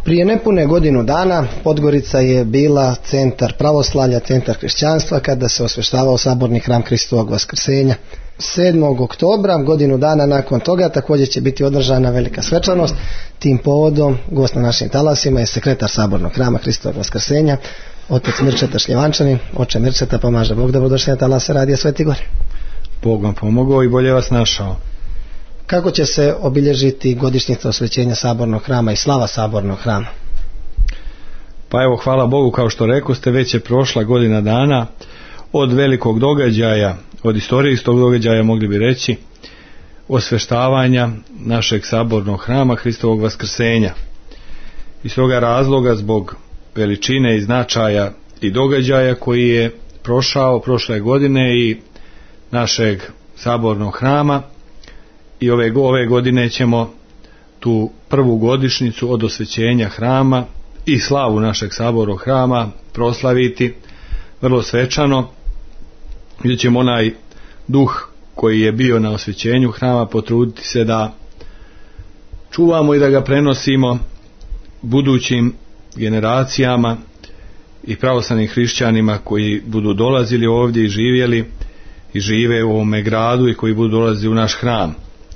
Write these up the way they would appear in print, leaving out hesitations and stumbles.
Prije nepune godinu dana Podgorica je bila centar pravoslavlja, centar kršćanstva kada se osveštavao saborni hram Hristovog Vaskrsenja. 7. oktobra, godinu dana nakon toga, također će biti održana velika svečanost. Tim povodom gost na našim talasima je sekretar sabornog hrama Hristovog Vaskrsenja, otac Mirčeta Šljivančanin. Oče Mirčeta, pomaže Bog, dobrodošli na talase Radija Sveti Gor. Bog vam pomogao i bolje vas našao. Kako će se obilježiti godišnjica osvećenja sabornog hrama i slava sabornog hrama? Pa evo, hvala Bogu, kao što rekoste, već je prošla godina dana od velikog događaja, od istorijskog događaja, mogli bi reći, osveštavanja našeg sabornog hrama Hristovog Vaskrsenja. Iz toga razloga, zbog veličine i značaja i događaja koji je prošao prošle godine i našeg sabornog hrama, i ove godine ćemo tu prvu godišnjicu od osvećenja hrama i slavu našeg sabornog hrama proslaviti vrlo svečano, gdje ćemo onaj duh koji je bio na osvećenju hrama potruditi se da čuvamo i da ga prenosimo budućim generacijama i pravoslavnim hrišćanima koji budu dolazili ovdje i živjeli i žive u ovome gradu i koji budu dolazili u naš hram.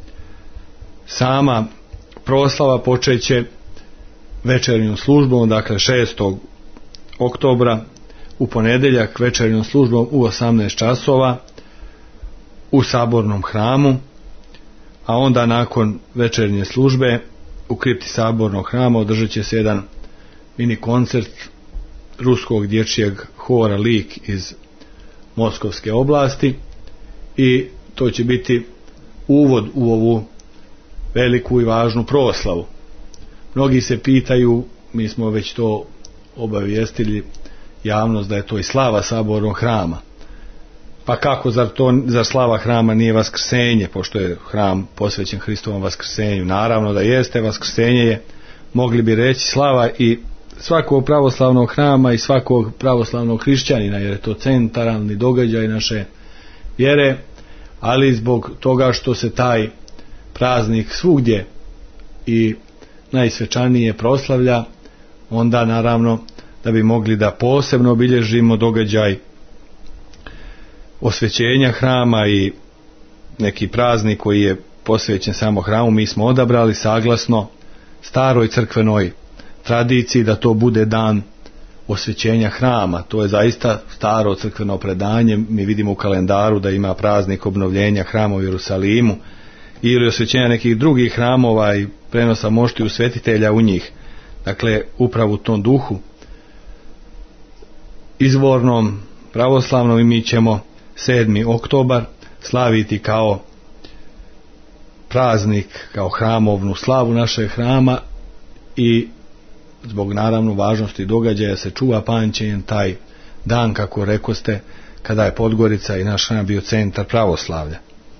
Sama proslava počeće večernjom službom, dakle 6. oktobra u ponedjeljak večernjom službom u 18 časova u sabornom hramu, a onda nakon večernje službe u kripti sabornog hrama održat će se jedan mini koncert ruskog dječjeg hora Lik iz Moskovske oblasti, i to će biti uvod u ovu veliku i važnu proslavu. Mnogi se pitaju, mi smo već to obavijestili javnost, da je to i slava sabornog hrama. Pa kako, zar slava hrama nije vaskrsenje, pošto je hram posvećen Hristovom vaskrsenju? Naravno da jeste, vaskrsenje je, mogli bi reći, slava i svakog pravoslavnog hrama i svakog pravoslavnog hrišćanina, jer je to centralni događaj naše vjere, ali zbog toga što se taj praznik svugdje i najsvečanije proslavlja, onda naravno da bi mogli da posebno obilježimo događaj osvećenja hrama i neki praznik koji je posvećen samo hramu, mi smo odabrali saglasno staroj crkvenoj tradiciji da to bude dan osvećenja hrama. To je zaista staro crkveno predanje. Mi vidimo u kalendaru da ima praznik obnovljenja hrama u Jerusalimu ili osvećenja nekih drugih hramova i prenosa moštiju svetitelja u njih. Dakle, upravo u tom duhu izvornom pravoslavnom i mi ćemo 7. oktobar slaviti kao praznik, kao hramovnu slavu našeg hrama, i zbog naravno važnosti događaja se čuva pamćenjem taj dan, kako rekoste, kada je Podgorica i naš hram bio centar pravoslavlja.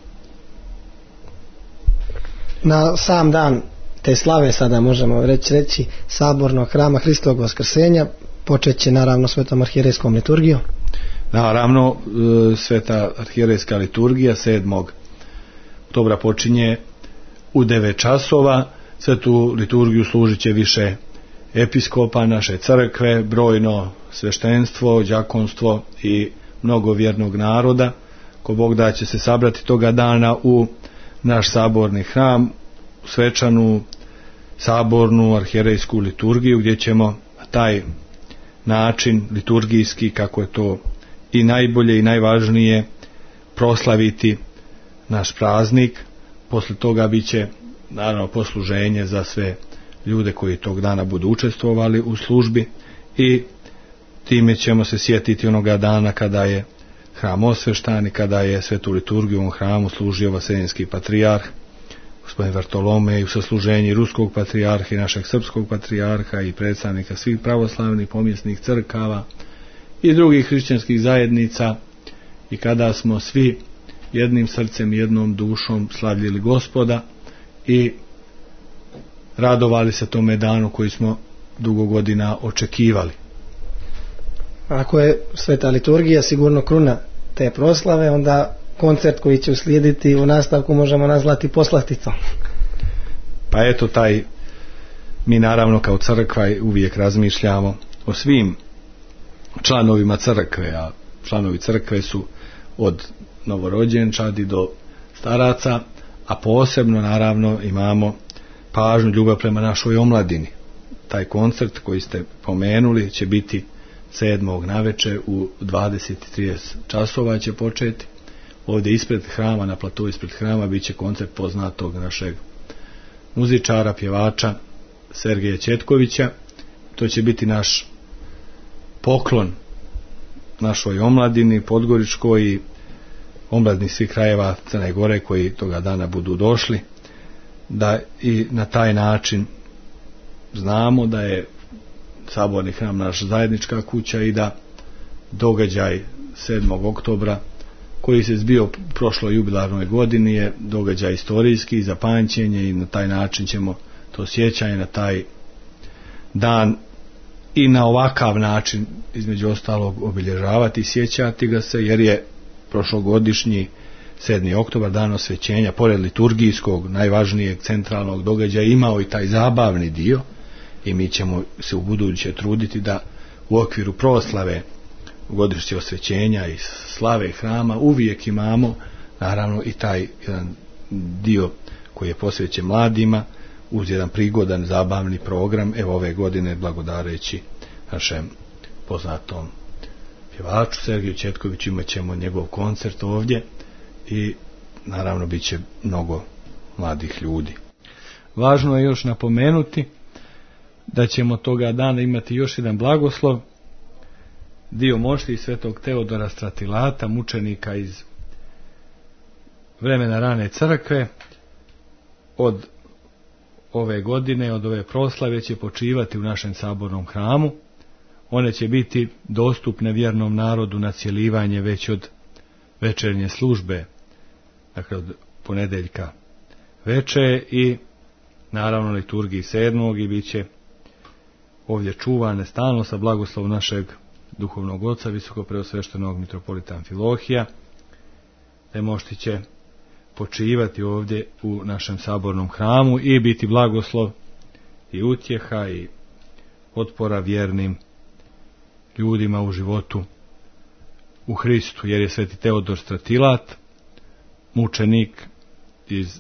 Na sam dan te slave, sada možemo reći sabornog hrama Hristovog Vaskrsenja, počet će naravno svetom arhijerejskom liturgijom. Naravno, sveta arhijerejska liturgija 7. oktobra počinje u 9 časova. Svetu liturgiju služit će više episkopa naše crkve, brojno sveštenstvo, đakonstvo i mnogo vjernog naroda. Ko Bog da će se sabrati toga dana u naš saborni hram, u svečanu sabornu arhijerejsku liturgiju, gdje ćemo taj način liturgijski, kako je to i najbolje i najvažnije, proslaviti naš praznik. Posle toga bit će naravno posluženje za sve ljude koji tog dana budu učestvovali u službi, i time ćemo se sjetiti onoga dana kada je hram osveštan i kada je svetu liturgiju u hramu služio vaseljenski patrijarh gospodin Vartolomej, u sasluženji ruskog patrijarha i našeg srpskog patrijarha i predstavnika svih pravoslavnih pomjesnih crkava i drugih hrišćanskih zajednica, i kada smo svi jednim srcem i jednom dušom slavljili Gospoda i radovali se tome danu koji smo dugo godina očekivali. Ako je sveta liturgija sigurno kruna te proslave, onda koncert koji će uslijediti u nastavku možemo nazvati poslasticom. Pa eto, taj Mi naravno kao crkva uvijek razmišljamo o svim članovima crkve, a članovi crkve su od novorođenčadi do staraca, a posebno naravno imamo pažnju, ljubav prema našoj omladini. Taj koncert koji ste pomenuli će biti 7. navečer u 20:30 časova će početi. Ovdje ispred hrama, na platovu ispred hrama, bit će koncert poznatog našeg muzičara, pjevača Sergeja Četkovića. To će biti naš poklon našoj omladini podgoričkoj i omladini svih krajeva Crne Gore koji toga dana budu došli, da i na taj način znamo da je Saborni hram naš zajednička kuća i da događaj 7. oktobra koji se zbio u prošloj jubilarnoj godini je događaj istorijski za pamćenje i na taj način ćemo to sjećanje na taj dan i na ovakav način između ostalog obilježavati i sjećati ga se, jer je prošlogodišnji 7. oktobar dan osvećenja pored liturgijskog najvažnijeg centralnog događaja imao i taj zabavni dio i mi ćemo se u buduće truditi da u okviru proslave godišnje osvećenja i slave hrama uvijek imamo naravno i taj jedan dio koji je posvećen mladima uz jedan prigodan zabavni program. Evo ove godine blagodareći našem poznatom pjevaču Sergeju Četkoviću imat ćemo njegov koncert ovdje i naravno bit će mnogo mladih ljudi. Važno je još napomenuti da ćemo toga dana imati još jedan blagoslov, dio mošti svetog Teodora Stratilata, mučenika iz vremena rane crkve. Od ove godine, od ove proslave će počivati u našem sabornom hramu. One će biti dostupne vjernom narodu na cjelivanje već od večernje službe, dakle od ponedeljka veče i naravno liturgiji 7. i bit će ovdje čuvane stalno sa blagoslovom našeg duhovnog oca, visokopreosveštenog mitropolita Amfilohija. Te mošti će počivati ovdje u našem sabornom hramu i biti blagoslov i utjeha i potpora vjernim ljudima u životu u Hristu, jer je sveti Teodor Stratilat mučenik iz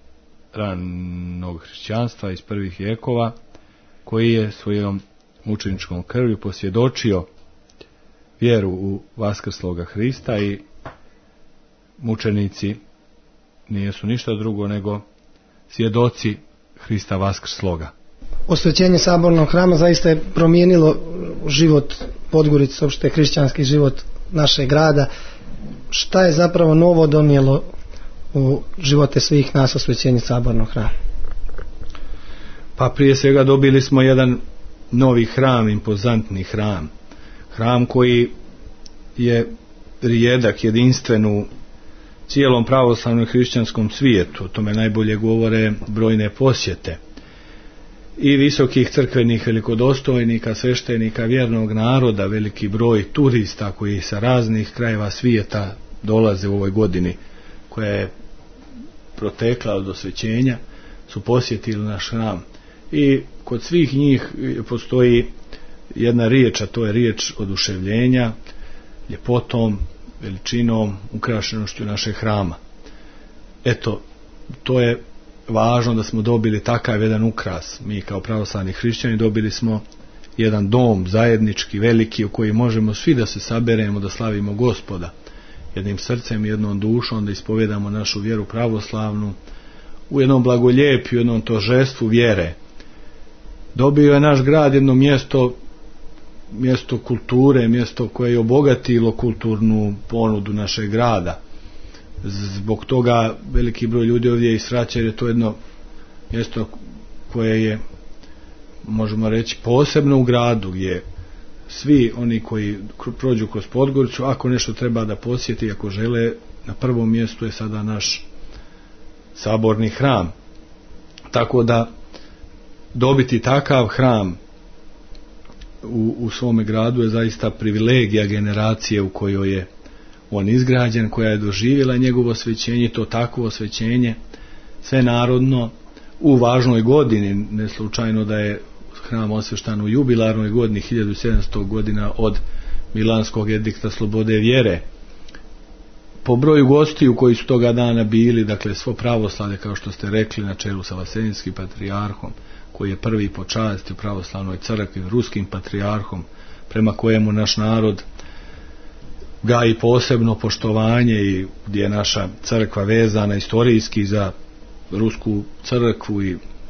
ranog hrišćanstva, iz prvih vjekova, koji je svojom mučeničkom krvlju posvjedočio vjeru u vaskrsloga Hrista i mučenici nisu ništa drugo nego svjedoci Hrista vaskrsloga. Osvećenje sabornog hrama zaista je promijenilo život Podgorice, uopšte hrišćanski život našeg grada. Šta je zapravo novo donijelo u živote svih nas osvećenje sabornog hrama? Pa prije svega dobili smo jedan novi hram, impozantni hram. Hram koji je rijedak, jedinstven u cijelom pravoslavnom hrišćanskom svijetu. O tome najbolje govore brojne posjete i visokih crkvenih velikodostojnika, sveštenika, vjernog naroda, veliki broj turista koji sa raznih krajeva svijeta dolaze u ovoj godini koja je protekla od osvećenja, su posjetili naš hram. I kod svih njih postoji jedna riječ, a to je riječ oduševljenja, ljepotom, veličinom, ukrašenošću našeg hrama. Eto, to je važno da smo dobili takav jedan ukras. Mi kao pravoslavni hrišćani dobili smo jedan dom zajednički, veliki, u koji možemo svi da se saberemo, da slavimo Gospoda jednim srcem, jednom dušom, da ispovedamo našu vjeru pravoslavnu u jednom blagoljepju, u jednom tožestvu vjere. Dobio je naš grad jedno mjesto kulture, mjesto koje je obogatilo kulturnu ponudu našeg grada. Zbog toga veliki broj ljudi ovdje isvraća, jer je to jedno mjesto koje je, možemo reći, posebno u gradu, gdje svi oni koji prođu kroz Podgoricu, ako nešto treba da posjeti, ako žele, na prvom mjestu je sada naš saborni hram. Tako da dobiti takav hram u svome gradu je zaista privilegija generacije u kojoj je on izgrađen, koja je doživjela njegovo osvećenje, to takvo osvećenje sve narodno u važnoj godini, ne slučajno da je hram osveštan u jubilarnoj godini 1700 godina od Milanskog edikta slobode vjere. Po broju gostiju koji su toga dana bili, dakle svo pravoslavlje, kao što ste rekli, na čelu sa Vaseljenskim patrijarhom, koji je prvi po časti u pravoslavnoj crkvi, ruskim patrijarhom, prema kojemu naš narod gaji posebno poštovanje i gdje je naša crkva vezana istorijski za rusku crkvu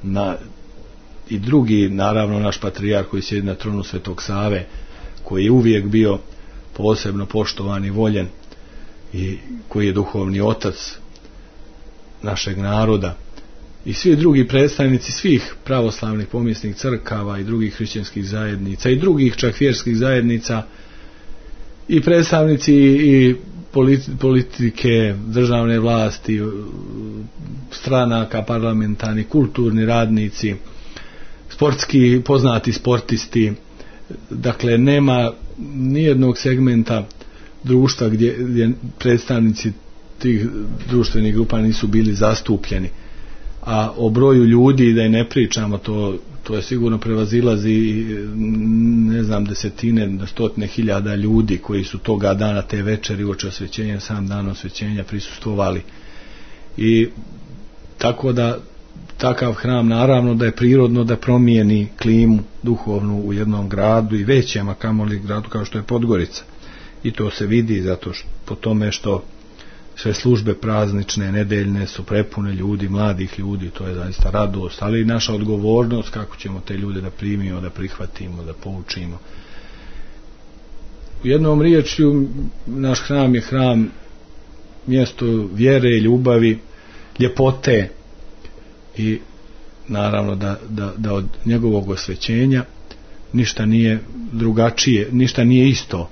i drugi, naravno naš patrijarh koji sjedi na tronu Svetog Save, koji je uvijek bio posebno poštovan i voljen i koji je duhovni otac našeg naroda, i svi drugi predstavnici svih pravoslavnih pomjesnih crkava i drugih hrišćanskih zajednica i drugih čak vjerskih zajednica i predstavnici i politike, državne vlasti, stranaka, parlamentarni, kulturni radnici, sportski, poznati sportisti. Dakle, nema nijednog segmenta društva gdje predstavnici tih društvenih grupa nisu bili zastupljeni. A o broju ljudi da i ne pričamo, to je sigurno prevazilazi, ne znam, desetine, stotine hiljada ljudi koji su toga dana, te večeri uoči osvećenja, sam dan osvećenja prisustvovali. I tako da takav hram naravno da je prirodno da promijeni klimu duhovnu u jednom gradu i većem, a kamoli gradu kao što je Podgorica. I to se vidi zato što, po tome što sve službe praznične, nedeljne su prepune ljudi, mladih ljudi, to je zaista radost, ali i naša odgovornost kako ćemo te ljude da primimo, da prihvatimo, da poučimo. U jednom riječju, naš hram je hram, mjesto vjere, ljubavi, ljepote, i naravno da od njegovog osvećenja ništa nije drugačije, ništa nije isto.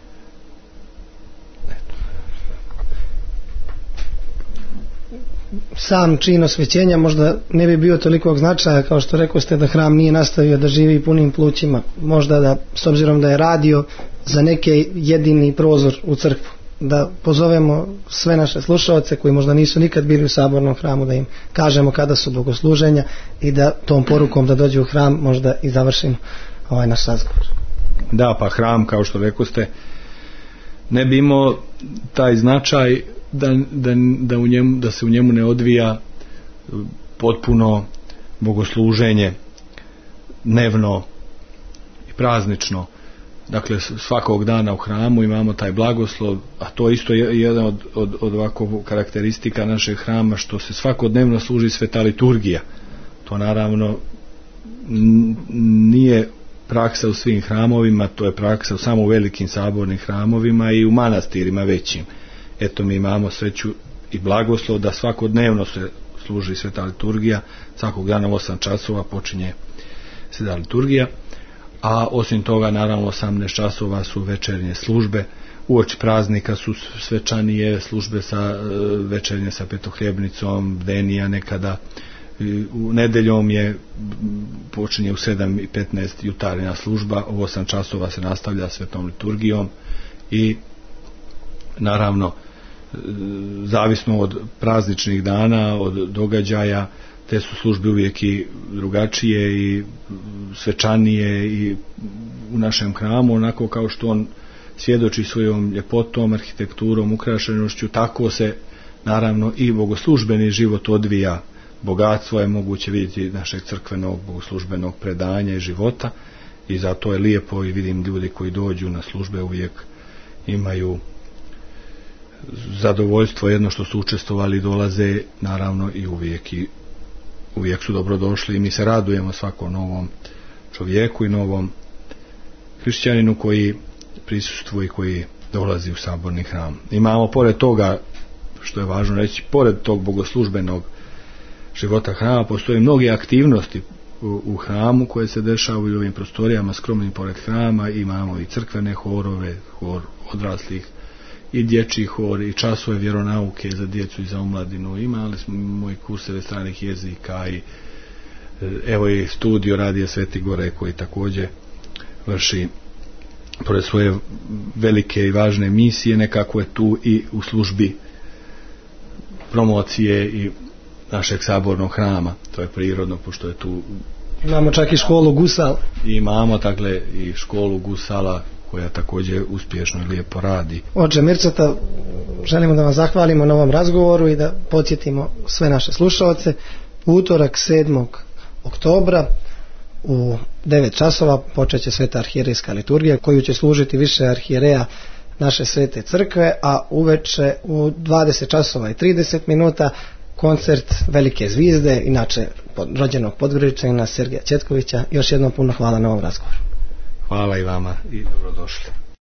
Sam čin osvećenja možda ne bi bio tolikog značaja, kao što rekao ste, da hram nije nastavio da živi punim plućima. Možda da, s obzirom da je radio za neke jedini prozor u crkvu, da pozovemo sve naše slušaoce koji možda nisu nikad bili u sabornom hramu, da im kažemo kada su bogosluženja i da tom porukom da dođu u hram možda i završimo ovaj naš razgovor. Da, pa hram, kao što rekao ste, ne bi imao taj značaj da se u njemu ne odvija potpuno bogosluženje dnevno i praznično. Dakle, svakog dana u hramu imamo taj blagoslov, a to isto je jedan od ovako karakteristika našeg hrama, što se svakodnevno služi sveta liturgija. To naravno nije praksa u svim hramovima, to je praksa samo u velikim sabornim hramovima i u manastirima većim. Eto, mi imamo sreću i blagoslov da svakodnevno se služi sveta liturgija, svakog dana u 8 časova počinje sveta liturgija, a osim toga naravno 18 časova su večernje službe, uoči praznika su svečanije službe sa večernje sa petohljebnicom, bdenija nekada, u nedeljom počinje u 7:15 jutarnja služba, u 8 časova se nastavlja svetom liturgijom i naravno zavisno od prazničnih dana, od događaja, te su službe uvijek i drugačije i svečanije i u našem hramu, onako kao što on svjedoči svojom ljepotom, arhitekturom, ukrašenošću, tako se naravno i bogoslužbeni život odvija. Bogatstvo je moguće vidjeti našeg crkvenog bogoslužbenog predanja i života, i zato je lijepo i vidim ljudi koji dođu na službe uvijek imaju zadovoljstvo jedno što su učestvovali, dolaze naravno i uvijek su dobrodošli, i mi se radujemo svakom novom čovjeku i novom hrišćaninu koji prisustvuje i koji dolazi u saborni hram. Imamo pored toga, što je važno reći, pored tog bogoslužbenog života hrama postoje mnoge aktivnosti u hramu koje se dešavaju u ovim prostorijama skromnim pored hrama. Imamo i crkvene horove, hor odraslih i dječji hor i časove vjeronauke za djecu i za omladinu. Imali smo moji kurseve stranih jezika i evo i studio Radija Sveti Gore koji također vrši pored svoje velike i važne misije, nekako je tu i u službi promocije i našeg sabornog hrama. To je prirodno, pošto je tu... Imamo čak i školu gusala. Imamo, dakle, i školu gusala koja također uspješno i lijepo radi. Oče Mirceta, želimo da vam zahvalimo na ovom razgovoru i da podsjetimo sve naše slušalce. Utorak 7. oktobra u 9 časova počet će sveta arhijerejska liturgija koju će služiti više arhijereja naše svete crkve, a uveče u 20 časova i 30 minuta koncert Velike zvijezde, inače rođenog Podgoričanina Sergeja Četkovića. Još jednom puno hvala na ovom razgovoru. Hvala i vama i dobrodošli.